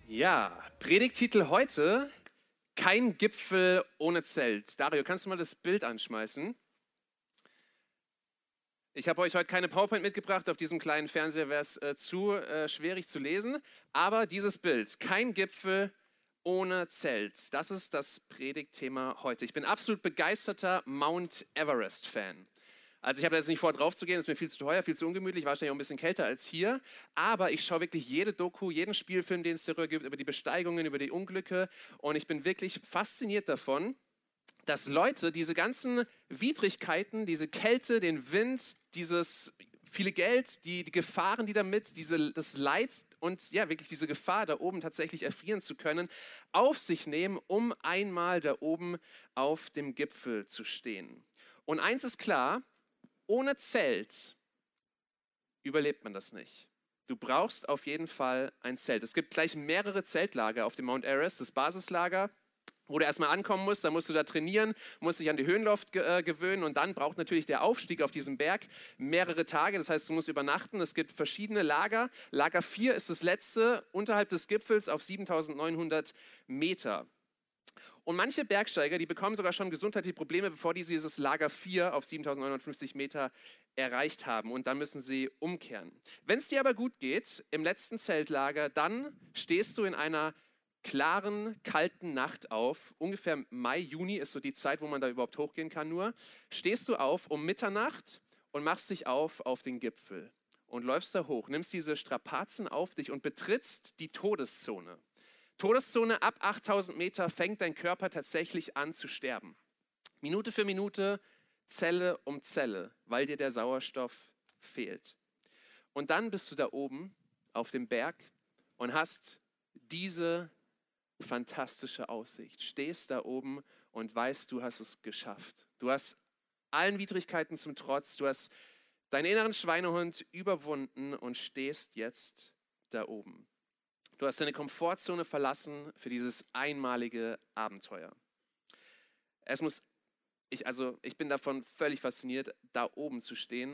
Ja, Predigttitel heute: Kein Gipfel ohne Zelt. Dario, kannst du mal das Bild anschmeißen? Ich habe euch heute keine PowerPoint mitgebracht. Auf diesem kleinen Fernseher wäre es zu schwierig zu lesen. Aber dieses Bild: Kein Gipfel ohne Zelt. Das ist das Predigtthema heute. Ich bin absolut begeisterter Mount Everest-Fan. Also ich habe jetzt nicht vor, drauf zu gehen, das ist mir viel zu teuer, viel zu ungemütlich, wahrscheinlich auch ein bisschen kälter als hier. Aber ich schaue wirklich jede Doku, jeden Spielfilm, den es darüber gibt, über die Besteigungen, über die Unglücke. Und ich bin wirklich fasziniert davon, dass Leute diese ganzen Widrigkeiten, diese Kälte, den Wind, dieses viele Geld, die Gefahren, die damit, das Leid und ja, wirklich diese Gefahr, da oben tatsächlich erfrieren zu können, auf sich nehmen, um einmal da oben auf dem Gipfel zu stehen. Und eins ist klar: Ohne Zelt überlebt man das nicht. Du brauchst auf jeden Fall ein Zelt. Es gibt gleich mehrere Zeltlager auf dem Mount Everest. Das Basislager, wo du erstmal ankommen musst, dann musst du da trainieren, musst dich an die Höhenluft gewöhnen und dann braucht natürlich der Aufstieg auf diesem Berg mehrere Tage. Das heißt, du musst übernachten. Es gibt verschiedene Lager. Lager 4 ist das letzte, unterhalb des Gipfels auf 7.900 Meter. Und manche Bergsteiger, die bekommen sogar schon gesundheitliche Probleme, bevor die dieses Lager 4 auf 7.950 Meter erreicht haben. Und dann müssen sie umkehren. Wenn es dir aber gut geht, im letzten Zeltlager, dann stehst du in einer klaren, kalten Nacht auf. Ungefähr Mai, Juni ist so die Zeit, wo man da überhaupt hochgehen kann nur. Stehst du auf um Mitternacht und machst dich auf den Gipfel. Und läufst da hoch, nimmst diese Strapazen auf dich und betrittst die Todeszone. Todeszone: ab 8.000 Meter fängt dein Körper tatsächlich an zu sterben. Minute für Minute, Zelle um Zelle, weil dir der Sauerstoff fehlt. Und dann bist du da oben auf dem Berg und hast diese fantastische Aussicht. Stehst da oben und weißt, du hast es geschafft. Du hast allen Widrigkeiten zum Trotz, du hast deinen inneren Schweinehund überwunden und stehst jetzt da oben. Du hast deine Komfortzone verlassen für dieses einmalige Abenteuer. Ich bin davon völlig fasziniert, da oben zu stehen.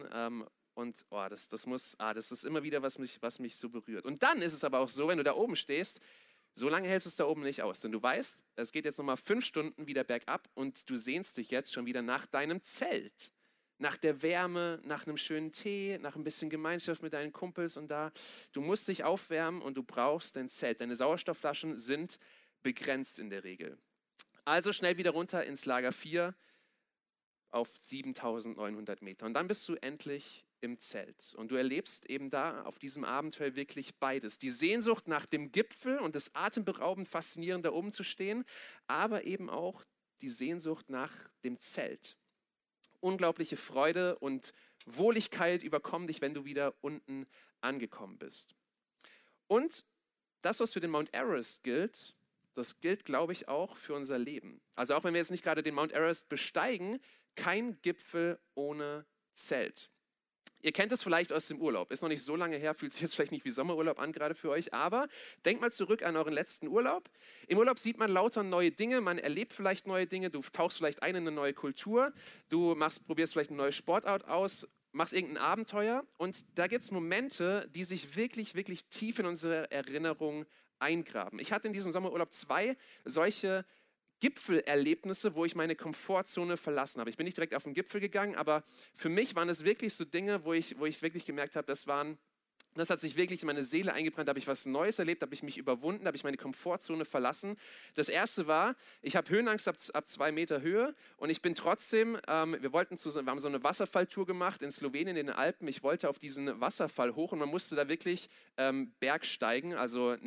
Das ist immer wieder, was mich so berührt. Und dann ist es aber auch so, wenn du da oben stehst, so lange hältst du es da oben nicht aus. Denn du weißt, es geht jetzt nochmal 5 Stunden wieder bergab und du sehnst dich jetzt schon wieder nach deinem Zelt. Nach der Wärme, nach einem schönen Tee, nach ein bisschen Gemeinschaft mit deinen Kumpels und da. Du musst dich aufwärmen und du brauchst dein Zelt. Deine Sauerstoffflaschen sind begrenzt in der Regel. Also schnell wieder runter ins Lager 4 auf 7.900 Meter. Und dann bist du endlich im Zelt. Und du erlebst eben da auf diesem Abenteuer wirklich beides. Die Sehnsucht nach dem Gipfel und das atemberaubend Faszinierende, da oben zu stehen, aber eben auch die Sehnsucht nach dem Zelt. Unglaubliche Freude und Wohligkeit überkommen dich, wenn du wieder unten angekommen bist. Und das, was für den Mount Everest gilt, das gilt, glaube ich, auch für unser Leben. Also auch wenn wir jetzt nicht gerade den Mount Everest besteigen, kein Gipfel ohne Zelt. Ihr kennt es vielleicht aus dem Urlaub. Ist noch nicht so lange her, fühlt sich jetzt vielleicht nicht wie Sommerurlaub an, gerade für euch. Aber denkt mal zurück an euren letzten Urlaub. Im Urlaub sieht man lauter neue Dinge, man erlebt vielleicht neue Dinge, du tauchst vielleicht ein in eine neue Kultur, probierst vielleicht eine neue Sportart aus, machst irgendein Abenteuer. Und da gibt es Momente, die sich wirklich, wirklich tief in unsere Erinnerung eingraben. Ich hatte in diesem Sommerurlaub 2 solche Gipfelerlebnisse, wo ich meine Komfortzone verlassen habe. Ich bin nicht direkt auf den Gipfel gegangen, aber für mich waren es wirklich so Dinge, wo ich wirklich gemerkt habe, das hat sich wirklich in meine Seele eingebrannt, da habe ich was Neues erlebt, da habe ich mich überwunden, da habe ich meine Komfortzone verlassen. Das erste war, ich habe Höhenangst ab 2 Meter Höhe und ich bin trotzdem, wir haben so eine Wasserfalltour gemacht in Slowenien, in den Alpen. Ich wollte auf diesen Wasserfall hoch und man musste da wirklich bergsteigen,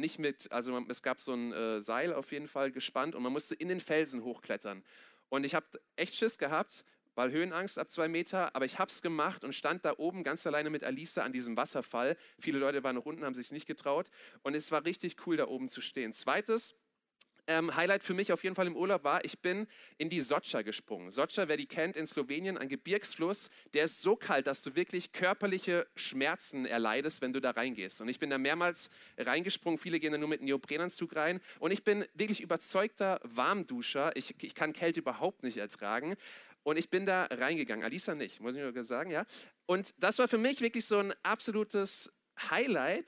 es gab so ein Seil auf jeden Fall gespannt und man musste in den Felsen hochklettern. Und ich habe echt Schiss gehabt, weil Höhenangst ab 2 Meter, aber ich habe es gemacht und stand da oben ganz alleine mit Alisa an diesem Wasserfall. Viele Leute waren noch unten, haben sich nicht getraut und es war richtig cool, da oben zu stehen. Zweites Highlight für mich auf jeden Fall im Urlaub war, ich bin in die Soča gesprungen. Soča, wer die kennt, in Slowenien, ein Gebirgsfluss, der ist so kalt, dass du wirklich körperliche Schmerzen erleidest, wenn du da reingehst. Und ich bin da mehrmals reingesprungen, viele gehen da nur mit einem Neoprenanzug rein und ich bin wirklich überzeugter Warmduscher. Ich kann Kälte überhaupt nicht ertragen. Und ich bin da reingegangen, Alisa nicht, muss ich nur sagen, ja. Und das war für mich wirklich so ein absolutes Highlight.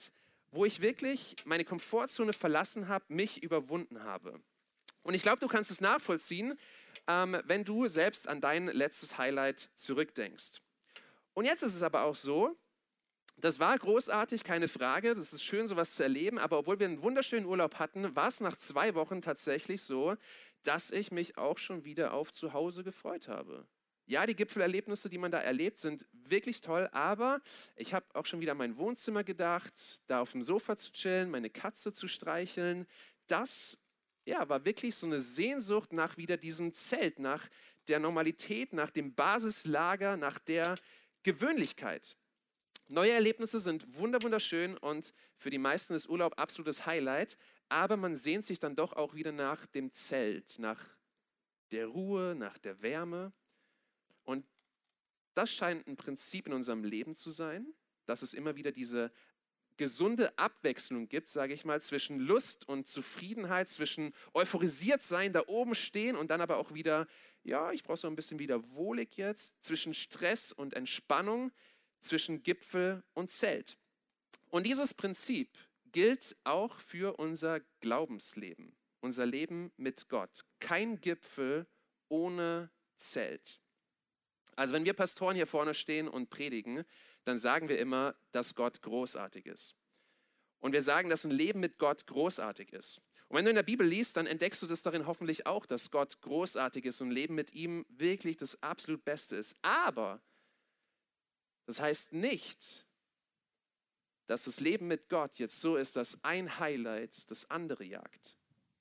wo ich wirklich meine Komfortzone verlassen habe, mich überwunden habe. Und ich glaube, du kannst es nachvollziehen, wenn du selbst an dein letztes Highlight zurückdenkst. Und jetzt ist es aber auch so, das war großartig, keine Frage, das ist schön, sowas zu erleben, aber obwohl wir einen wunderschönen Urlaub hatten, war es nach 2 Wochen tatsächlich so, dass ich mich auch schon wieder auf zu Hause gefreut habe. Ja, die Gipfelerlebnisse, die man da erlebt, sind wirklich toll, aber ich habe auch schon wieder an mein Wohnzimmer gedacht, da auf dem Sofa zu chillen, meine Katze zu streicheln. Das war wirklich so eine Sehnsucht nach wieder diesem Zelt, nach der Normalität, nach dem Basislager, nach der Gewöhnlichkeit. Neue Erlebnisse sind wunderschön und für die meisten ist Urlaub absolutes Highlight, aber man sehnt sich dann doch auch wieder nach dem Zelt, nach der Ruhe, nach der Wärme. Und das scheint ein Prinzip in unserem Leben zu sein, dass es immer wieder diese gesunde Abwechslung gibt, sage ich mal, zwischen Lust und Zufriedenheit, zwischen euphorisiert sein, da oben stehen und dann aber auch wieder, ja, ich brauche so ein bisschen wieder wohlig jetzt, zwischen Stress und Entspannung, zwischen Gipfel und Zelt. Und dieses Prinzip gilt auch für unser Glaubensleben, unser Leben mit Gott. Kein Gipfel ohne Zelt. Also wenn wir Pastoren hier vorne stehen und predigen, dann sagen wir immer, dass Gott großartig ist. Und wir sagen, dass ein Leben mit Gott großartig ist. Und wenn du in der Bibel liest, dann entdeckst du das darin hoffentlich auch, dass Gott großartig ist und ein Leben mit ihm wirklich das absolut Beste ist. Aber das heißt nicht, dass das Leben mit Gott jetzt so ist, dass ein Highlight das andere jagt.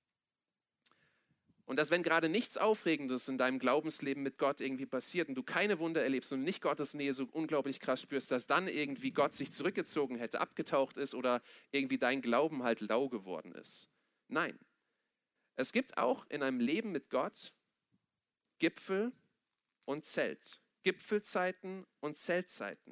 Und dass, wenn gerade nichts Aufregendes in deinem Glaubensleben mit Gott irgendwie passiert und du keine Wunder erlebst und nicht Gottes Nähe so unglaublich krass spürst, dass dann irgendwie Gott sich zurückgezogen hätte, abgetaucht ist oder irgendwie dein Glauben halt lau geworden ist. Nein, es gibt auch in einem Leben mit Gott Gipfel und Zelt. Gipfelzeiten und Zeltzeiten.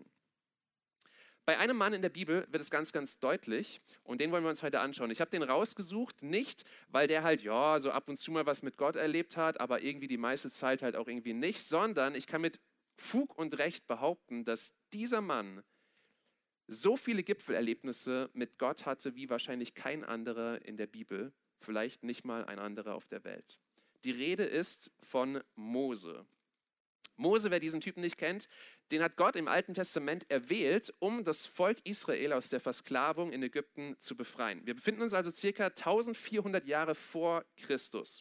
Bei einem Mann in der Bibel wird es ganz deutlich und den wollen wir uns heute anschauen. Ich habe den rausgesucht, nicht, weil der halt, ja, so ab und zu mal was mit Gott erlebt hat, aber irgendwie die meiste Zeit halt auch irgendwie nicht, sondern ich kann mit Fug und Recht behaupten, dass dieser Mann so viele Gipfelerlebnisse mit Gott hatte, wie wahrscheinlich kein anderer in der Bibel, vielleicht nicht mal ein anderer auf der Welt. Die Rede ist von Mose. Mose, wer diesen Typen nicht kennt, den hat Gott im Alten Testament erwählt, um das Volk Israel aus der Versklavung in Ägypten zu befreien. Wir befinden uns also circa 1400 Jahre vor Christus.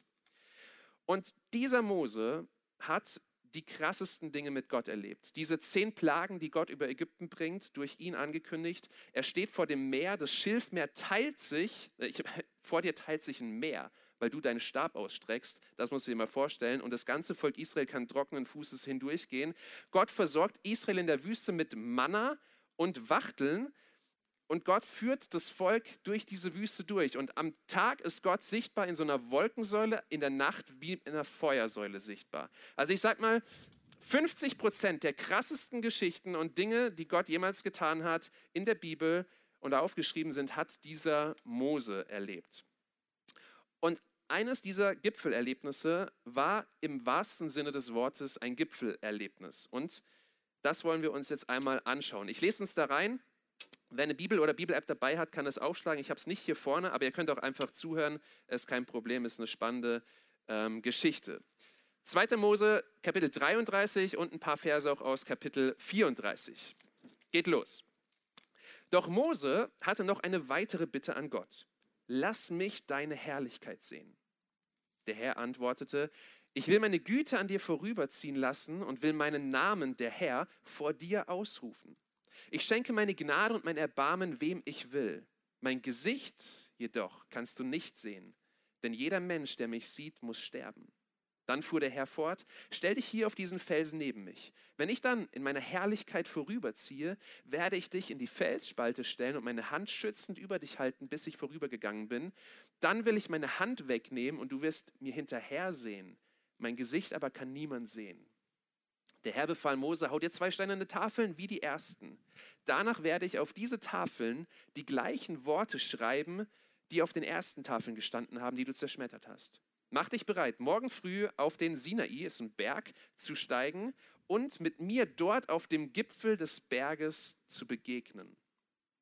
Und dieser Mose hat die krassesten Dinge mit Gott erlebt. Diese 10 Plagen, die Gott über Ägypten bringt, durch ihn angekündigt. Er steht vor dem Meer, das Schilfmeer teilt sich, vor dir teilt sich ein Meer, weil du deinen Stab ausstreckst. Das musst du dir mal vorstellen. Und das ganze Volk Israel kann trockenen Fußes hindurchgehen. Gott versorgt Israel in der Wüste mit Manna und Wachteln. Und Gott führt das Volk durch diese Wüste durch. Und am Tag ist Gott sichtbar in so einer Wolkensäule, in der Nacht wie in einer Feuersäule sichtbar. Also ich sag mal, 50% der krassesten Geschichten und Dinge, die Gott jemals getan hat in der Bibel und da aufgeschrieben sind, hat dieser Mose erlebt. Und eines dieser Gipfelerlebnisse war im wahrsten Sinne des Wortes ein Gipfelerlebnis. Und das wollen wir uns jetzt einmal anschauen. Ich lese uns da rein. Wer eine Bibel oder Bibel-App dabei hat, kann das aufschlagen. Ich habe es nicht hier vorne, aber ihr könnt auch einfach zuhören. Ist kein Problem, ist eine spannende Geschichte. 2. Mose, Kapitel 33 und ein paar Verse auch aus Kapitel 34. Geht los. Doch Mose hatte noch eine weitere Bitte an Gott. Lass mich deine Herrlichkeit sehen. Der Herr antwortete, ich will meine Güte an dir vorüberziehen lassen und will meinen Namen, der Herr, vor dir ausrufen. Ich schenke meine Gnade und mein Erbarmen, wem ich will. Mein Gesicht jedoch kannst du nicht sehen, denn jeder Mensch, der mich sieht, muss sterben. Dann fuhr der Herr fort, stell dich hier auf diesen Felsen neben mich. Wenn ich dann in meiner Herrlichkeit vorüberziehe, werde ich dich in die Felsspalte stellen und meine Hand schützend über dich halten, bis ich vorübergegangen bin. Dann will ich meine Hand wegnehmen und du wirst mir hinterher sehen. Mein Gesicht aber kann niemand sehen. Der Herr befahl Mose, hau dir 2 steinerne Tafeln wie die ersten. Danach werde ich auf diese Tafeln die gleichen Worte schreiben, die auf den ersten Tafeln gestanden haben, die du zerschmettert hast. Mach dich bereit, morgen früh auf den Sinai, ist ein Berg, zu steigen und mit mir dort auf dem Gipfel des Berges zu begegnen.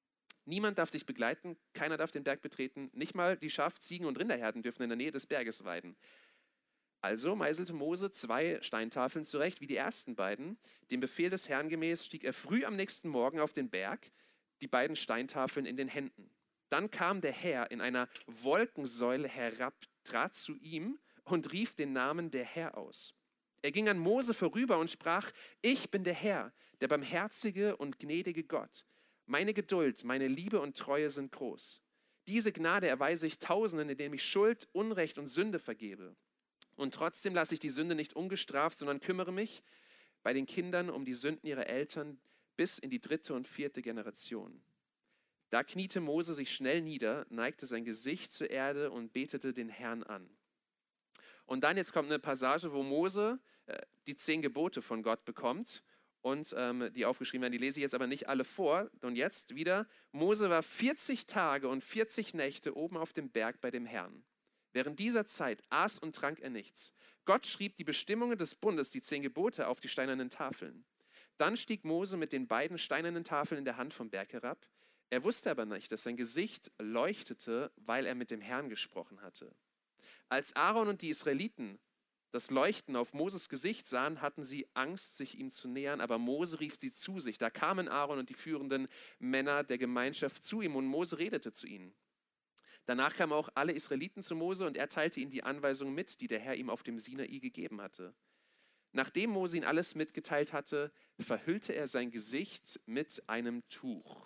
Niemand darf dich begleiten, keiner darf den Berg betreten, nicht mal die Schaf-, Ziegen- und Rinderherden dürfen in der Nähe des Berges weiden. Also meißelte Mose 2 Steintafeln zurecht, wie die ersten beiden. Dem Befehl des Herrn gemäß stieg er früh am nächsten Morgen auf den Berg, die beiden Steintafeln in den Händen. Dann kam der Herr in einer Wolkensäule herab, trat zu ihm und rief den Namen der Herr aus. Er ging an Mose vorüber und sprach: Ich bin der Herr, der barmherzige und gnädige Gott. Meine Geduld, meine Liebe und Treue sind groß. Diese Gnade erweise ich Tausenden, indem ich Schuld, Unrecht und Sünde vergebe. Und trotzdem lasse ich die Sünde nicht ungestraft, sondern kümmere mich bei den Kindern um die Sünden ihrer Eltern bis in die 3. und 4. Generation. Da kniete Mose sich schnell nieder, neigte sein Gesicht zur Erde und betete den Herrn an. Und dann jetzt kommt eine Passage, wo Mose die 10 Gebote von Gott bekommt und die aufgeschrieben werden. Die lese ich jetzt aber nicht alle vor. Und jetzt wieder: Mose war 40 Tage und 40 Nächte oben auf dem Berg bei dem Herrn. Während dieser Zeit aß und trank er nichts. Gott schrieb die Bestimmungen des Bundes, die 10 Gebote, auf die steinernen Tafeln. Dann stieg Mose mit den beiden steinernen Tafeln in der Hand vom Berg herab. Er wusste aber nicht, dass sein Gesicht leuchtete, weil er mit dem Herrn gesprochen hatte. Als Aaron und die Israeliten das Leuchten auf Moses Gesicht sahen, hatten sie Angst, sich ihm zu nähern, aber Mose rief sie zu sich. Da kamen Aaron und die führenden Männer der Gemeinschaft zu ihm und Mose redete zu ihnen. Danach kamen auch alle Israeliten zu Mose und er teilte ihnen die Anweisungen mit, die der Herr ihm auf dem Sinai gegeben hatte. Nachdem Mose ihnen alles mitgeteilt hatte, verhüllte er sein Gesicht mit einem Tuch.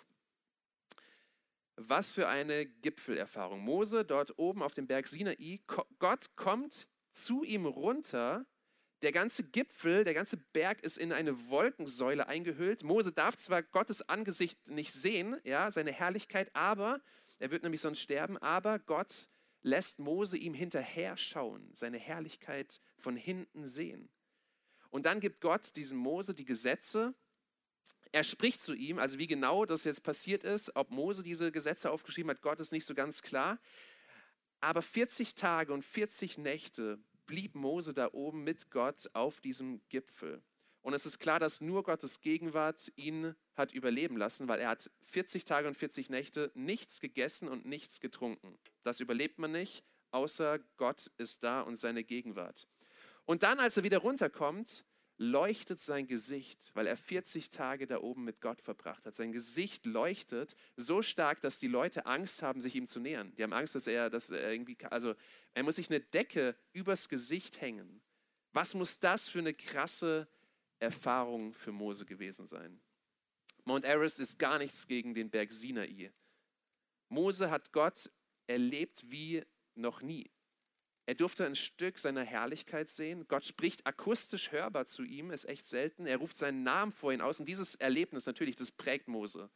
Was für eine Gipfelerfahrung. Mose dort oben auf dem Berg Sinai, Gott kommt zu ihm runter. Der ganze Gipfel, der ganze Berg ist in eine Wolkensäule eingehüllt. Mose darf zwar Gottes Angesicht nicht sehen, ja, seine Herrlichkeit, aber er wird nämlich sonst sterben, aber Gott lässt Mose ihm hinterher schauen, seine Herrlichkeit von hinten sehen. Und dann gibt Gott diesem Mose die Gesetze. Er spricht zu ihm, also wie genau das jetzt passiert ist, ob Mose diese Gesetze aufgeschrieben hat, Gott ist nicht so ganz klar. Aber 40 Tage und 40 Nächte blieb Mose da oben mit Gott auf diesem Gipfel. Und es ist klar, dass nur Gottes Gegenwart ihn hat überleben lassen, weil er hat 40 Tage und 40 Nächte nichts gegessen und nichts getrunken. Das überlebt man nicht, außer Gott ist da und seine Gegenwart. Und dann, als er wieder runterkommt, leuchtet sein Gesicht, weil er 40 Tage da oben mit Gott verbracht hat. Sein Gesicht leuchtet so stark, dass die Leute Angst haben, sich ihm zu nähern. Die haben Angst, dass er irgendwie, also er muss sich eine Decke übers Gesicht hängen. Was muss das für eine krasse Erfahrung für Mose gewesen sein? Mount Everest ist gar nichts gegen den Berg Sinai. Mose hat Gott erlebt wie noch nie. Er durfte ein Stück seiner Herrlichkeit sehen. Gott spricht akustisch hörbar zu ihm, ist echt selten. Er ruft seinen Namen vor ihn aus und dieses Erlebnis natürlich, das prägt Mose.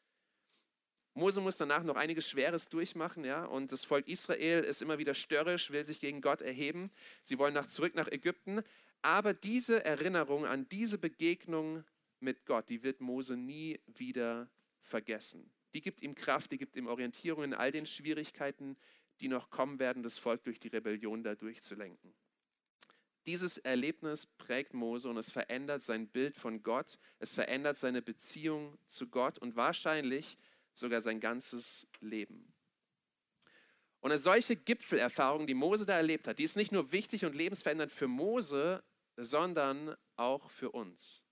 Mose muss danach noch einiges Schweres durchmachen, ja, und das Volk Israel ist immer wieder störrisch, will sich gegen Gott erheben. Sie wollen zurück nach Ägypten, aber diese Erinnerung an diese Begegnung mit Gott, die wird Mose nie wieder vergessen. Die gibt ihm Kraft, die gibt ihm Orientierung in all den Schwierigkeiten, die noch kommen werden, das Volk durch die Rebellion da durchzulenken. Dieses Erlebnis prägt Mose und es verändert sein Bild von Gott, es verändert seine Beziehung zu Gott und wahrscheinlich sogar sein ganzes Leben. Und eine solche Gipfelerfahrung, die Mose da erlebt hat, die ist nicht nur wichtig und lebensverändernd für Mose, sondern auch für uns.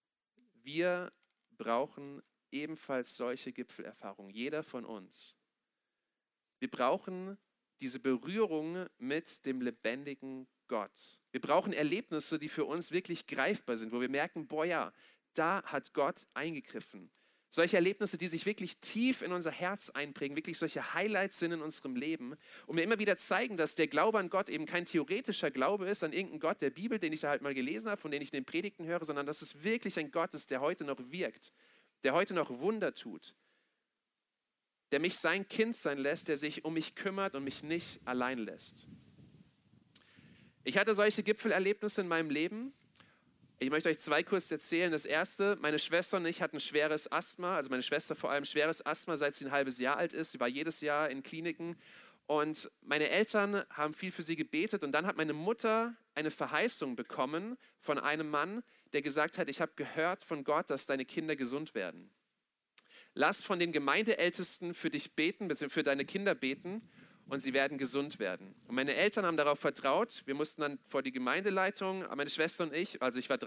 Wir brauchen ebenfalls solche Gipfelerfahrungen, jeder von uns. Wir brauchen diese Berührung mit dem lebendigen Gott. Wir brauchen Erlebnisse, die für uns wirklich greifbar sind, wo wir merken, boah ja, da hat Gott eingegriffen. Solche Erlebnisse, die sich wirklich tief in unser Herz einprägen, wirklich solche Highlights sind in unserem Leben und mir immer wieder zeigen, dass der Glaube an Gott eben kein theoretischer Glaube ist, an irgendeinen Gott der Bibel, den ich da halt mal gelesen habe, von dem ich in den Predigten höre, sondern dass es wirklich ein Gott ist, der heute noch wirkt, der heute noch Wunder tut, der mich sein Kind sein lässt, der sich um mich kümmert und mich nicht allein lässt. Ich hatte solche Gipfelerlebnisse in meinem Leben. Ich möchte euch 2 kurz erzählen. Das erste, meine Schwester und ich hatten schweres Asthma, also meine Schwester vor allem schweres Asthma, seit sie ein halbes Jahr alt ist. Sie war jedes Jahr in Kliniken und meine Eltern haben viel für sie gebetet und dann hat meine Mutter eine Verheißung bekommen von einem Mann, der gesagt hat, ich habe gehört von Gott, dass deine Kinder gesund werden. lass von den Gemeindeältesten für dich beten, beziehungsweise für deine Kinder beten und sie werden gesund werden. Und meine Eltern haben darauf vertraut. Wir mussten dann vor die Gemeindeleitung, meine Schwester und ich, also ich war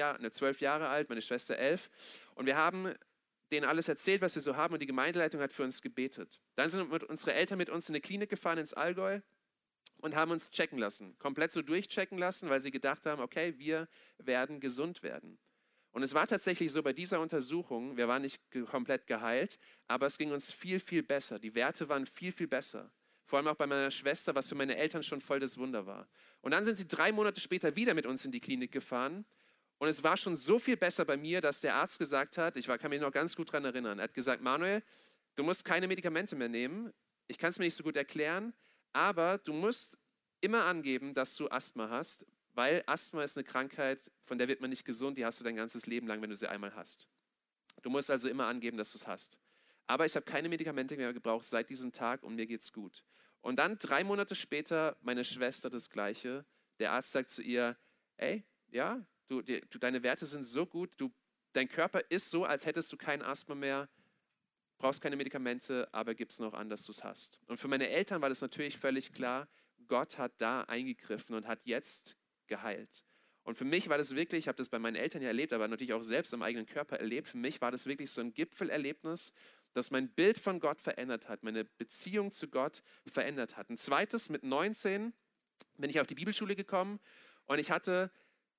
12 Jahre alt, meine Schwester 11, und wir haben denen alles erzählt, was wir so haben, und die Gemeindeleitung hat für uns gebetet. Dann sind unsere Eltern mit uns in eine Klinik gefahren ins Allgäu und haben uns checken lassen, komplett so durchchecken lassen, weil sie gedacht haben, okay, wir werden gesund werden. Und es war tatsächlich so bei dieser Untersuchung, wir waren nicht komplett geheilt, aber es ging uns viel, viel besser. Die Werte waren viel, viel besser. Vor allem auch bei meiner Schwester, was für meine Eltern schon voll das Wunder war. Und dann sind sie 3 Monate später wieder mit uns in die Klinik gefahren. Und es war schon so viel besser bei mir, dass der Arzt gesagt hat, kann mich noch ganz gut daran erinnern, er hat gesagt, Manuel, du musst keine Medikamente mehr nehmen. Ich kann es mir nicht so gut erklären, aber du musst immer angeben, dass du Asthma hast, weil Asthma ist eine Krankheit, von der wird man nicht gesund, die hast du dein ganzes Leben lang, wenn du sie einmal hast. Du musst also immer angeben, dass du es hast. Aber ich habe keine Medikamente mehr gebraucht seit diesem Tag und mir geht's gut. Und dann 3 Monate später meine Schwester das Gleiche. Der Arzt sagt zu ihr, ey, ja, deine Werte sind so gut, dein Körper ist so, als hättest du kein Asthma mehr, brauchst keine Medikamente, aber gib's noch an, dass du es hast. Und für meine Eltern war das natürlich völlig klar, Gott hat da eingegriffen und hat jetzt geheilt. Und für mich war das wirklich, ich habe das bei meinen Eltern ja erlebt, aber natürlich auch selbst im eigenen Körper erlebt, für mich war das wirklich so ein Gipfelerlebnis, das mein Bild von Gott verändert hat, meine Beziehung zu Gott verändert hat. Ein zweites, mit 19 bin ich auf die Bibelschule gekommen und ich hatte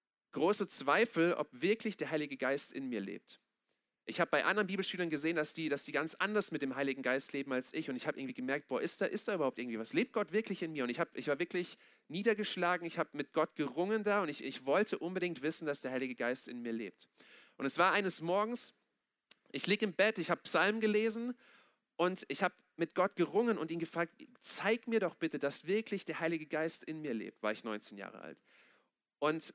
große Zweifel, ob wirklich der Heilige Geist in mir lebt. Ich habe bei anderen Bibelschülern gesehen, dass die ganz anders mit dem Heiligen Geist leben als ich. Und ich habe irgendwie gemerkt, boah, ist da überhaupt irgendwie was? Lebt Gott wirklich in mir? Und ich war wirklich niedergeschlagen. Ich habe mit Gott gerungen da und ich wollte unbedingt wissen, dass der Heilige Geist in mir lebt. Und es war eines Morgens, ich liege im Bett, ich habe Psalmen gelesen und ich habe mit Gott gerungen und ihn gefragt, zeig mir doch bitte, dass wirklich der Heilige Geist in mir lebt. War ich 19 Jahre alt. Und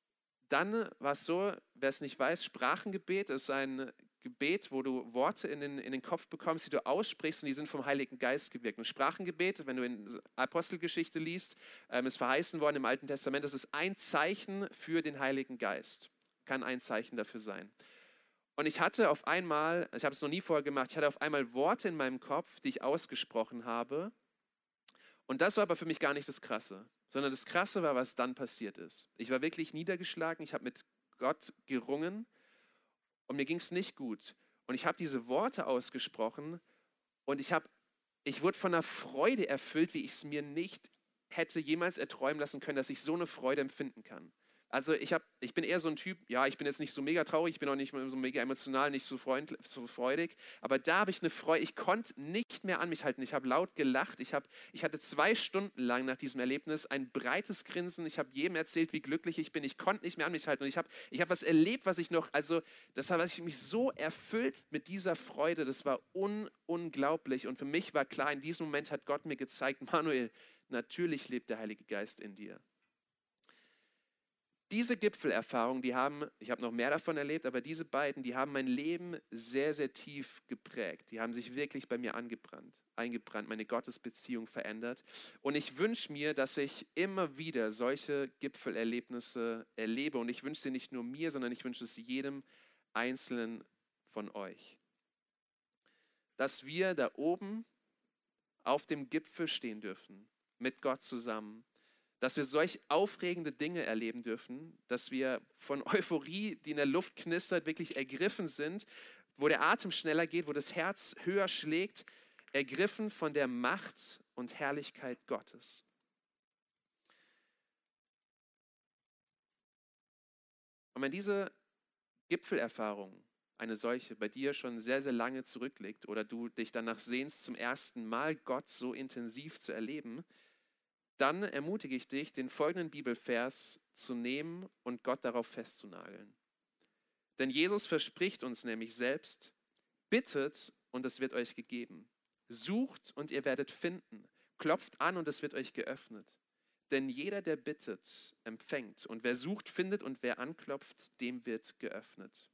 dann war es so, wer es nicht weiß, Sprachengebet ist ein Gebet, wo du Worte in den Kopf bekommst, die du aussprichst und die sind vom Heiligen Geist gewirkt. Und Sprachengebet, wenn du in Apostelgeschichte liest, ist verheißen worden im Alten Testament, das ist ein Zeichen für den Heiligen Geist. Kann ein Zeichen dafür sein. Und ich hatte auf einmal, ich habe es noch nie vorher gemacht, ich hatte auf einmal Worte in meinem Kopf, die ich ausgesprochen habe. Und das war aber für mich gar nicht das Krasse, sondern das Krasse war, was dann passiert ist. Ich war wirklich niedergeschlagen, ich habe mit Gott gerungen und mir ging es nicht gut. Und ich habe diese Worte ausgesprochen und ich wurde von einer Freude erfüllt, wie ich es mir nicht hätte jemals erträumen lassen können, dass ich so eine Freude empfinden kann. Also ich bin eher so ein Typ, ja, ich bin jetzt nicht so mega traurig, ich bin auch nicht so mega emotional, nicht so freudig, aber da habe ich eine Freude, ich konnte nicht mehr an mich halten, ich habe laut gelacht, ich hatte 2 Stunden lang nach diesem Erlebnis ein breites Grinsen, ich habe jedem erzählt, wie glücklich ich bin, ich konnte nicht mehr an mich halten und ich habe was erlebt, was ich mich so erfüllt mit dieser Freude, das war unglaublich und für mich war klar, in diesem Moment hat Gott mir gezeigt, Manuel, natürlich lebt der Heilige Geist in dir. Diese Gipfelerfahrungen, ich habe noch mehr davon erlebt, aber diese beiden, die haben mein Leben sehr, sehr tief geprägt. Die haben sich wirklich bei mir eingebrannt, meine Gottesbeziehung verändert. Und ich wünsche mir, dass ich immer wieder solche Gipfelerlebnisse erlebe. Und ich wünsche sie nicht nur mir, sondern ich wünsche es jedem Einzelnen von euch. Dass wir da oben auf dem Gipfel stehen dürfen, mit Gott zusammen. Dass wir solch aufregende Dinge erleben dürfen, dass wir von Euphorie, die in der Luft knistert, wirklich ergriffen sind, wo der Atem schneller geht, wo das Herz höher schlägt, ergriffen von der Macht und Herrlichkeit Gottes. Und wenn diese Gipfelerfahrung, eine solche, bei dir schon sehr, sehr lange zurückliegt oder du dich danach sehnst, zum ersten Mal Gott so intensiv zu erleben, dann ermutige ich dich, den folgenden Bibelvers zu nehmen und Gott darauf festzunageln. Denn Jesus verspricht uns nämlich selbst, bittet und es wird euch gegeben. Sucht und ihr werdet finden. Klopft an und es wird euch geöffnet. Denn jeder, der bittet, empfängt. Und wer sucht, findet und wer anklopft, dem wird geöffnet.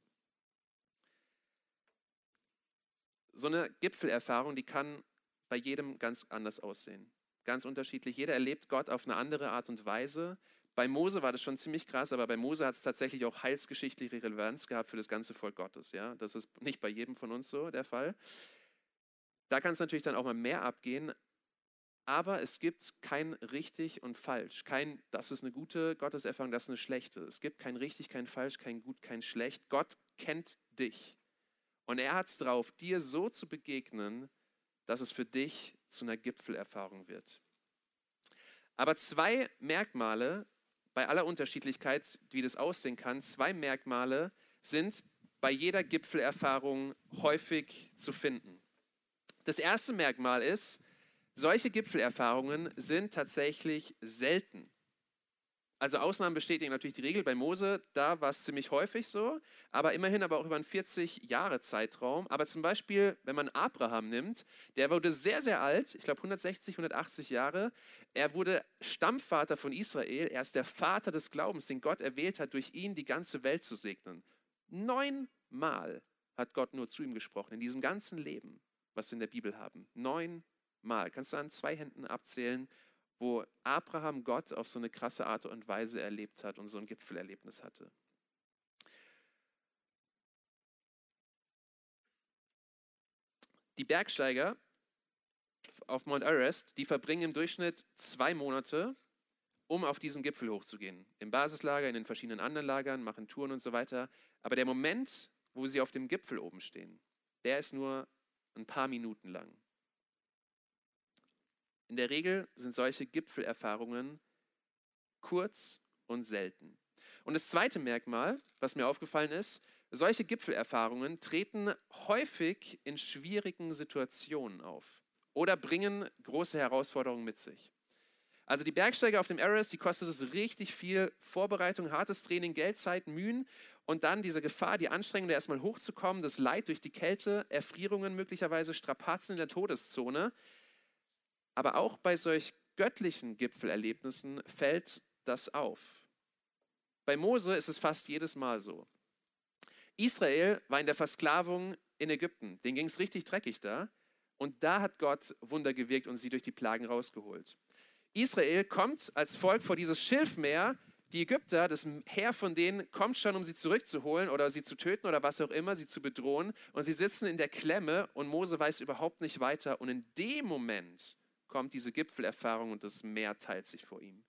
So eine Gipfelerfahrung, die kann bei jedem ganz anders aussehen. Ganz unterschiedlich. Jeder erlebt Gott auf eine andere Art und Weise. Bei Mose war das schon ziemlich krass, aber bei Mose hat es tatsächlich auch heilsgeschichtliche Relevanz gehabt für das ganze Volk Gottes. Ja? Das ist nicht bei jedem von uns so der Fall. Da kann es natürlich dann auch mal mehr abgehen, aber es gibt kein richtig und falsch. Das ist eine gute Gotteserfahrung, das ist eine schlechte. Es gibt kein richtig, kein falsch, kein gut, kein schlecht. Gott kennt dich und er hat es drauf, dir so zu begegnen, dass es für dich zu einer Gipfelerfahrung wird. Aber zwei Merkmale, bei aller Unterschiedlichkeit, wie das aussehen kann, zwei Merkmale sind bei jeder Gipfelerfahrung häufig zu finden. Das erste Merkmal ist, solche Gipfelerfahrungen sind tatsächlich selten. Also Ausnahmen bestätigen natürlich die Regel. Bei Mose, da war es ziemlich häufig so, aber immerhin aber auch über einen 40-Jahre-Zeitraum. Aber zum Beispiel, wenn man Abraham nimmt, der wurde sehr, sehr alt, ich glaube 160, 180 Jahre. Er wurde Stammvater von Israel. Er ist der Vater des Glaubens, den Gott erwählt hat, durch ihn die ganze Welt zu segnen. 9-mal hat Gott nur zu ihm gesprochen, in diesem ganzen Leben, was wir in der Bibel haben. 9-mal. Kannst du an 2 Händen abzählen, wo Abraham Gott auf so eine krasse Art und Weise erlebt hat und so ein Gipfelerlebnis hatte. Die Bergsteiger auf Mount Everest, die verbringen im Durchschnitt 2 Monate, um auf diesen Gipfel hochzugehen. Im Basislager, in den verschiedenen anderen Lagern, machen Touren und so weiter. Aber der Moment, wo sie auf dem Gipfel oben stehen, der ist nur ein paar Minuten lang. In der Regel sind solche Gipfelerfahrungen kurz und selten. Und das zweite Merkmal, was mir aufgefallen ist, solche Gipfelerfahrungen treten häufig in schwierigen Situationen auf oder bringen große Herausforderungen mit sich. Also die Bergsteiger auf dem Everest, die kostet es richtig viel Vorbereitung, hartes Training, Geld, Zeit, Mühen und dann diese Gefahr, die Anstrengung, da erstmal hochzukommen, das Leid durch die Kälte, Erfrierungen möglicherweise, Strapazen in der Todeszone. Aber auch bei solch göttlichen Gipfelerlebnissen fällt das auf. Bei Mose ist es fast jedes Mal so. Israel war in der Versklavung in Ägypten. Denen ging es richtig dreckig da. Und da hat Gott Wunder gewirkt und sie durch die Plagen rausgeholt. Israel kommt als Volk vor dieses Schilfmeer. Die Ägypter, das Heer von denen, kommt schon, um sie zurückzuholen oder sie zu töten oder was auch immer, sie zu bedrohen. Und sie sitzen in der Klemme und Mose weiß überhaupt nicht weiter. Und in dem Moment kommt diese Gipfelerfahrung und das Meer teilt sich vor ihm.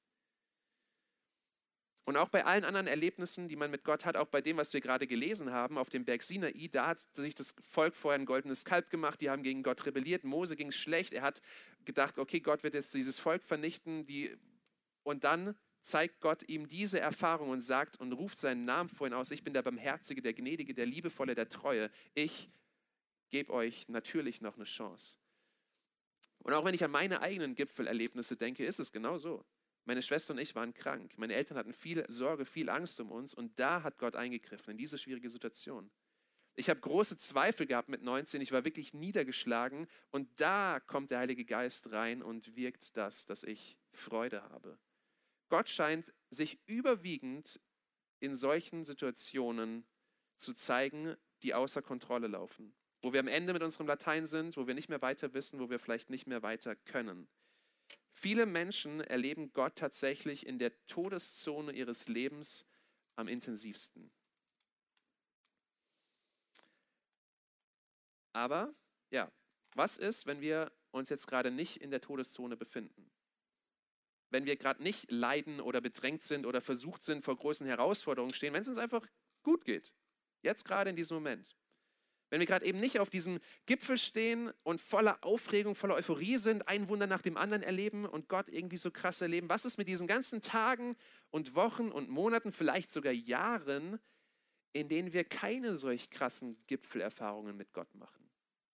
Und auch bei allen anderen Erlebnissen, die man mit Gott hat, auch bei dem, was wir gerade gelesen haben, auf dem Berg Sinai, da hat sich das Volk vorher ein goldenes Kalb gemacht, die haben gegen Gott rebelliert, Mose ging es schlecht, er hat gedacht, okay, Gott wird jetzt dieses Volk vernichten, und dann zeigt Gott ihm diese Erfahrung und sagt und ruft seinen Namen vorhin aus, ich bin der Barmherzige, der Gnädige, der Liebevolle, der Treue, ich gebe euch natürlich noch eine Chance. Und auch wenn ich an meine eigenen Gipfelerlebnisse denke, ist es genau so. Meine Schwester und ich waren krank. Meine Eltern hatten viel Sorge, viel Angst um uns und da hat Gott eingegriffen in diese schwierige Situation. Ich habe große Zweifel gehabt mit 19, ich war wirklich niedergeschlagen und da kommt der Heilige Geist rein und wirkt das, dass ich Freude habe. Gott scheint sich überwiegend in solchen Situationen zu zeigen, die außer Kontrolle laufen. Wo wir am Ende mit unserem Latein sind, wo wir nicht mehr weiter wissen, wo wir vielleicht nicht mehr weiter können. Viele Menschen erleben Gott tatsächlich in der Todeszone ihres Lebens am intensivsten. Aber ja, was ist, wenn wir uns jetzt gerade nicht in der Todeszone befinden? Wenn wir gerade nicht leiden oder bedrängt sind oder versucht sind, vor großen Herausforderungen stehen, wenn es uns einfach gut geht, jetzt gerade in diesem Moment. Wenn wir gerade eben nicht auf diesem Gipfel stehen und voller Aufregung, voller Euphorie sind, ein Wunder nach dem anderen erleben und Gott irgendwie so krass erleben. Was ist mit diesen ganzen Tagen und Wochen und Monaten, vielleicht sogar Jahren, in denen wir keine solch krassen Gipfelerfahrungen mit Gott machen?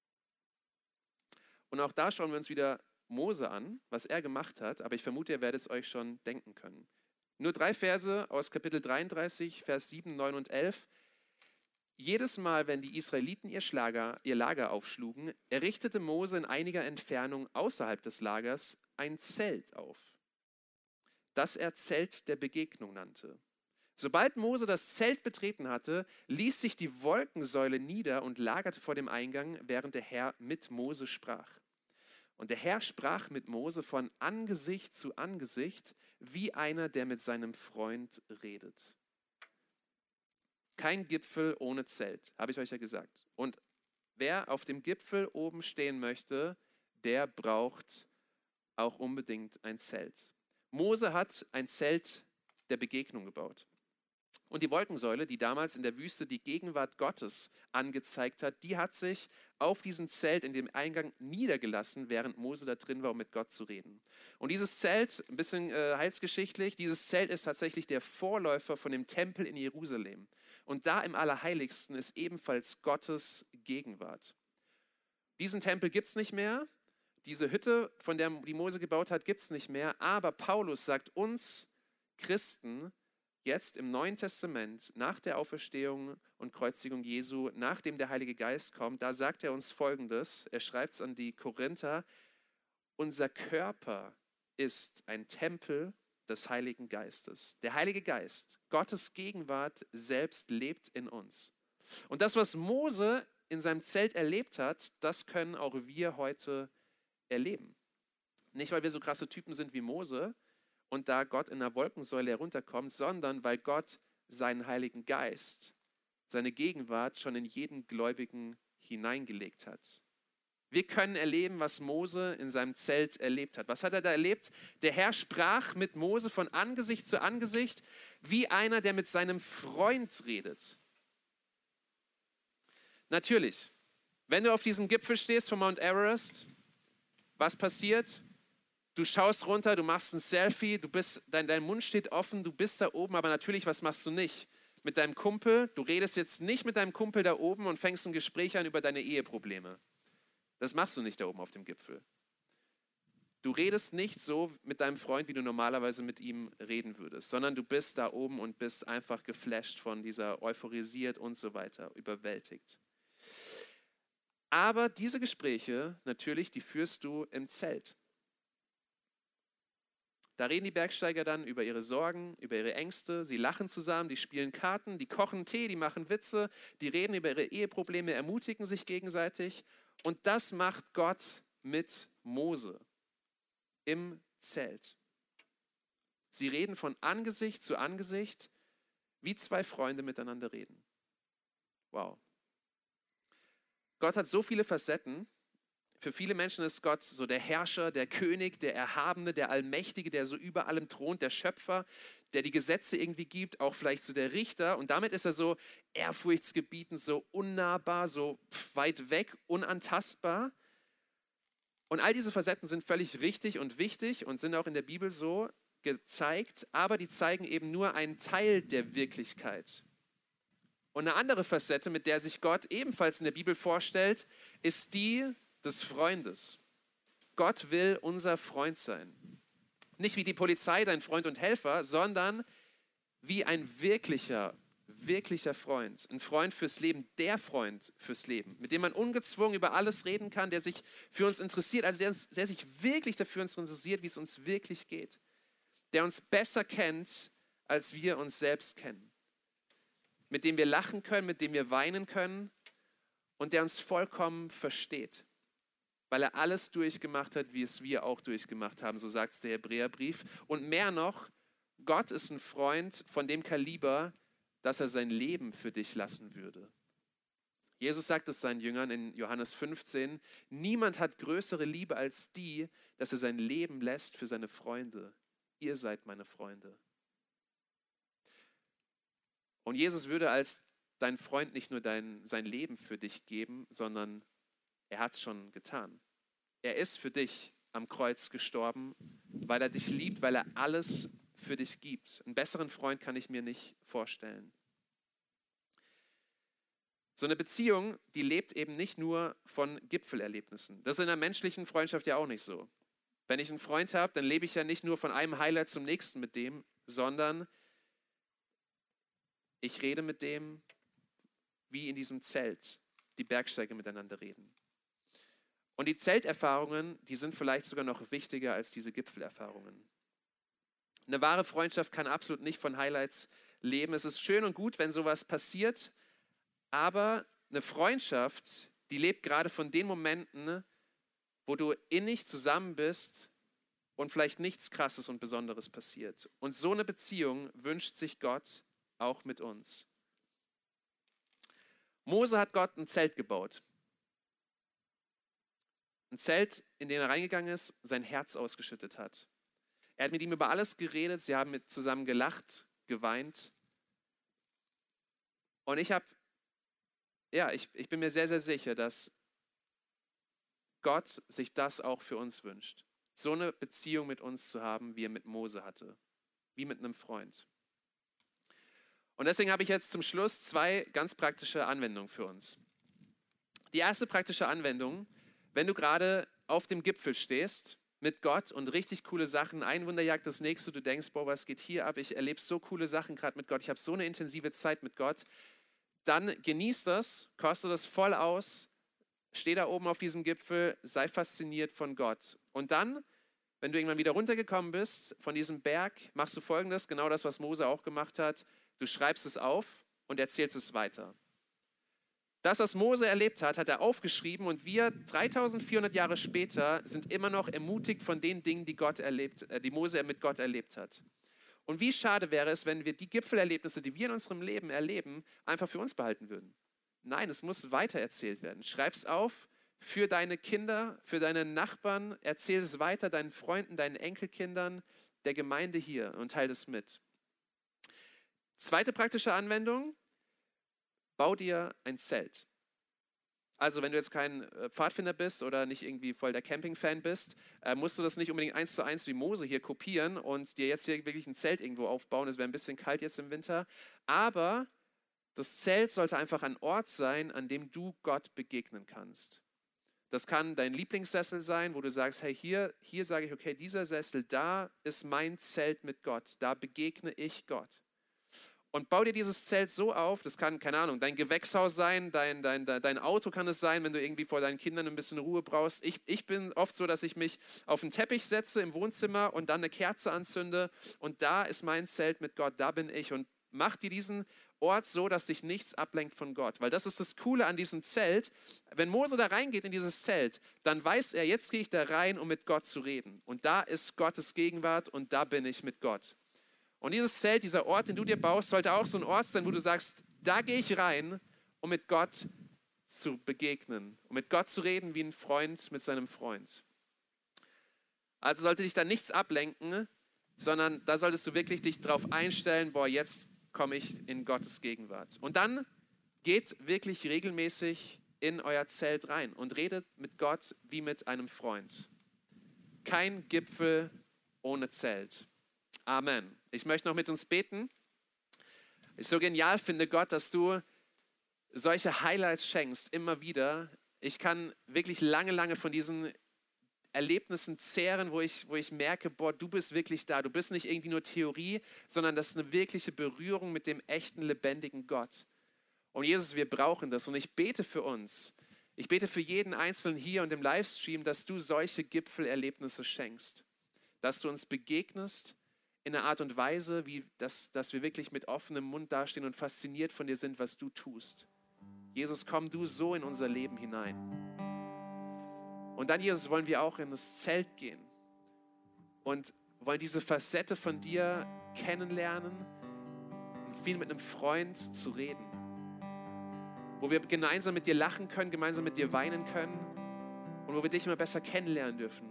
Und auch da schauen wir uns wieder Mose an, was er gemacht hat, aber ich vermute, ihr werdet es euch schon denken können. Nur 3 Verse aus Kapitel 33, Vers 7, 9 und 11. Jedes Mal, wenn die Israeliten ihr Lager aufschlugen, errichtete Mose in einiger Entfernung außerhalb des Lagers ein Zelt auf, das er Zelt der Begegnung nannte. Sobald Mose das Zelt betreten hatte, ließ sich die Wolkensäule nieder und lagerte vor dem Eingang, während der Herr mit Mose sprach. Und der Herr sprach mit Mose von Angesicht zu Angesicht, wie einer, der mit seinem Freund redet. Kein Gipfel ohne Zelt, habe ich euch ja gesagt. Und wer auf dem Gipfel oben stehen möchte, der braucht auch unbedingt ein Zelt. Mose hat ein Zelt der Begegnung gebaut. Und die Wolkensäule, die damals in der Wüste die Gegenwart Gottes angezeigt hat, die hat sich auf diesem Zelt in dem Eingang niedergelassen, während Mose da drin war, um mit Gott zu reden. Und dieses Zelt, ein bisschen heilsgeschichtlich, dieses Zelt ist tatsächlich der Vorläufer von dem Tempel in Jerusalem. Und da im Allerheiligsten ist ebenfalls Gottes Gegenwart. Diesen Tempel gibt es nicht mehr. Diese Hütte, von der die Mose gebaut hat, gibt es nicht mehr. Aber Paulus sagt uns Christen, jetzt im Neuen Testament, nach der Auferstehung und Kreuzigung Jesu, nachdem der Heilige Geist kommt, da sagt er uns Folgendes, er schreibt es an die Korinther, unser Körper ist ein Tempel des Heiligen Geistes. Der Heilige Geist, Gottes Gegenwart selbst lebt in uns. Und das, was Mose in seinem Zelt erlebt hat, das können auch wir heute erleben. Nicht, weil wir so krasse Typen sind wie Mose, und da Gott in einer Wolkensäule herunterkommt, sondern weil Gott seinen Heiligen Geist, seine Gegenwart schon in jeden Gläubigen hineingelegt hat. Wir können erleben, was Mose in seinem Zelt erlebt hat. Was hat er da erlebt? Der Herr sprach mit Mose von Angesicht zu Angesicht, wie einer, der mit seinem Freund redet. Natürlich, wenn du auf diesem Gipfel stehst von Mount Everest, was passiert? Du schaust runter, du machst ein Selfie, dein Mund steht offen, du bist da oben, aber natürlich, was machst du nicht? Mit deinem Kumpel, du redest jetzt nicht mit deinem Kumpel da oben und fängst ein Gespräch an über deine Eheprobleme. Das machst du nicht da oben auf dem Gipfel. Du redest nicht so mit deinem Freund, wie du normalerweise mit ihm reden würdest, sondern du bist da oben und bist einfach geflasht von dieser, euphorisiert und so weiter, überwältigt. Aber diese Gespräche, natürlich, die führst du im Zelt. Da reden die Bergsteiger dann über ihre Sorgen, über ihre Ängste, sie lachen zusammen, die spielen Karten, die kochen Tee, die machen Witze, die reden über ihre Eheprobleme, ermutigen sich gegenseitig. Und das macht Gott mit Mose im Zelt. Sie reden von Angesicht zu Angesicht, wie zwei Freunde miteinander reden. Wow. Gott hat so viele Facetten. Für viele Menschen ist Gott so der Herrscher, der König, der Erhabene, der Allmächtige, der so über allem thront, der Schöpfer, der die Gesetze irgendwie gibt, auch vielleicht so der Richter. Und damit ist er so ehrfurchtsgebietend, so unnahbar, so weit weg, unantastbar. Und all diese Facetten sind völlig richtig und wichtig und sind auch in der Bibel so gezeigt, aber die zeigen eben nur einen Teil der Wirklichkeit. Und eine andere Facette, mit der sich Gott ebenfalls in der Bibel vorstellt, ist die des Freundes. Gott will unser Freund sein. Nicht wie die Polizei, dein Freund und Helfer, sondern wie ein wirklicher Freund. Ein Freund fürs Leben, der Freund fürs Leben, mit dem man ungezwungen über alles reden kann, der sich für uns interessiert, also der sich wirklich dafür interessiert, wie es uns wirklich geht. Der uns besser kennt, als wir uns selbst kennen. Mit dem wir lachen können, mit dem wir weinen können und der uns vollkommen versteht. Weil er alles durchgemacht hat, wie es wir auch durchgemacht haben, so sagt es der Hebräerbrief. Und mehr noch, Gott ist ein Freund von dem Kaliber, dass er sein Leben für dich lassen würde. Jesus sagt es seinen Jüngern in Johannes 15, niemand hat größere Liebe als die, dass er sein Leben lässt für seine Freunde. Ihr seid meine Freunde. Und Jesus würde als dein Freund nicht nur sein Leben für dich geben, sondern er hat es schon getan. Er ist für dich am Kreuz gestorben, weil er dich liebt, weil er alles für dich gibt. Einen besseren Freund kann ich mir nicht vorstellen. So eine Beziehung, die lebt eben nicht nur von Gipfelerlebnissen. Das ist in einer menschlichen Freundschaft ja auch nicht so. Wenn ich einen Freund habe, dann lebe ich ja nicht nur von einem Highlight zum nächsten mit dem, sondern ich rede mit dem, wie in diesem Zelt die Bergsteiger miteinander reden. Und die Zelterfahrungen, die sind vielleicht sogar noch wichtiger als diese Gipfelerfahrungen. Eine wahre Freundschaft kann absolut nicht von Highlights leben. Es ist schön und gut, wenn sowas passiert, aber eine Freundschaft, die lebt gerade von den Momenten, wo du innig zusammen bist und vielleicht nichts Krasses und Besonderes passiert. Und so eine Beziehung wünscht sich Gott auch mit uns. Mose hat Gott ein Zelt gebaut. Ein Zelt, in den er reingegangen ist, sein Herz ausgeschüttet hat. Er hat mit ihm über alles geredet, sie haben zusammen gelacht, geweint. Und ich bin mir sehr, sehr sicher, dass Gott sich das auch für uns wünscht. So eine Beziehung mit uns zu haben, wie er mit Mose hatte. Wie mit einem Freund. Und deswegen habe ich jetzt zum Schluss 2 ganz praktische Anwendungen für uns. Die erste praktische Anwendung: Wenn du gerade auf dem Gipfel stehst mit Gott und richtig coole Sachen, ein Wunder jagt das nächste, du denkst, boah, was geht hier ab? Ich erlebe so coole Sachen gerade mit Gott, ich habe so eine intensive Zeit mit Gott. Dann genieß das, koste das voll aus, steh da oben auf diesem Gipfel, sei fasziniert von Gott. Und dann, wenn du irgendwann wieder runtergekommen bist von diesem Berg, machst du Folgendes, genau das, was Mose auch gemacht hat. Du schreibst es auf und erzählst es weiter. Das, was Mose erlebt hat, hat er aufgeschrieben und wir 3400 Jahre später sind immer noch ermutigt von den Dingen, die Mose mit Gott erlebt hat. Und wie schade wäre es, wenn wir die Gipfelerlebnisse, die wir in unserem Leben erleben, einfach für uns behalten würden. Nein, es muss weitererzählt werden. Schreib es auf für deine Kinder, für deine Nachbarn, erzähl es weiter deinen Freunden, deinen Enkelkindern, der Gemeinde hier und teile es mit. Zweite praktische Anwendung: Bau dir ein Zelt. Also wenn du jetzt kein Pfadfinder bist oder nicht irgendwie voll der Camping-Fan bist, musst du das nicht unbedingt 1:1 wie Mose hier kopieren und dir jetzt hier wirklich ein Zelt irgendwo aufbauen. Es wäre ein bisschen kalt jetzt im Winter. Aber das Zelt sollte einfach ein Ort sein, an dem du Gott begegnen kannst. Das kann dein Lieblingssessel sein, wo du sagst, hey, hier sage ich, okay, dieser Sessel, da ist mein Zelt mit Gott. Da begegne ich Gott. Und bau dir dieses Zelt so auf, das kann, keine Ahnung, dein Gewächshaus sein, dein Auto kann es sein, wenn du irgendwie vor deinen Kindern ein bisschen Ruhe brauchst. Ich bin oft so, dass ich mich auf den Teppich setze im Wohnzimmer und dann eine Kerze anzünde und da ist mein Zelt mit Gott, da bin ich. Und mach dir diesen Ort so, dass dich nichts ablenkt von Gott. Weil das ist das Coole an diesem Zelt. Wenn Mose da reingeht in dieses Zelt, dann weiß er, jetzt gehe ich da rein, um mit Gott zu reden. Und da ist Gottes Gegenwart und da bin ich mit Gott. Und dieses Zelt, dieser Ort, den du dir baust, sollte auch so ein Ort sein, wo du sagst, da gehe ich rein, um mit Gott zu begegnen, um mit Gott zu reden wie ein Freund mit seinem Freund. Also sollte dich da nichts ablenken, sondern da solltest du wirklich dich drauf einstellen, boah, jetzt komme ich in Gottes Gegenwart. Und dann geht wirklich regelmäßig in euer Zelt rein und redet mit Gott wie mit einem Freund. Kein Gipfel ohne Zelt. Amen. Ich möchte noch mit uns beten. Ich so genial finde, Gott, dass du solche Highlights schenkst, immer wieder. Ich kann wirklich lange von diesen Erlebnissen zehren, wo ich merke, boah, du bist wirklich da. Du bist nicht irgendwie nur Theorie, sondern das ist eine wirkliche Berührung mit dem echten, lebendigen Gott. Und Jesus, wir brauchen das. Und ich bete für uns. Ich bete für jeden Einzelnen hier und im Livestream, dass du solche Gipfelerlebnisse schenkst. Dass du uns begegnest in einer Art und Weise, dass wir wirklich mit offenem Mund dastehen und fasziniert von dir sind, was du tust. Jesus, komm du so in unser Leben hinein. Und dann, Jesus, wollen wir auch in das Zelt gehen und wollen diese Facette von dir kennenlernen und viel mit einem Freund zu reden. Wo wir gemeinsam mit dir lachen können, gemeinsam mit dir weinen können und wo wir dich immer besser kennenlernen dürfen.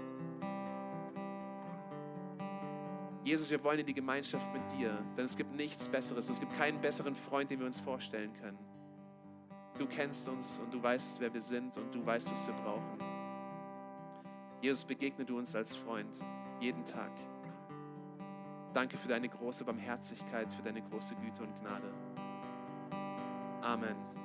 Jesus, wir wollen in die Gemeinschaft mit dir, denn es gibt nichts Besseres. Es gibt keinen besseren Freund, den wir uns vorstellen können. Du kennst uns und du weißt, wer wir sind und du weißt, was wir brauchen. Jesus, begegne du uns als Freund jeden Tag. Danke für deine große Barmherzigkeit, für deine große Güte und Gnade. Amen.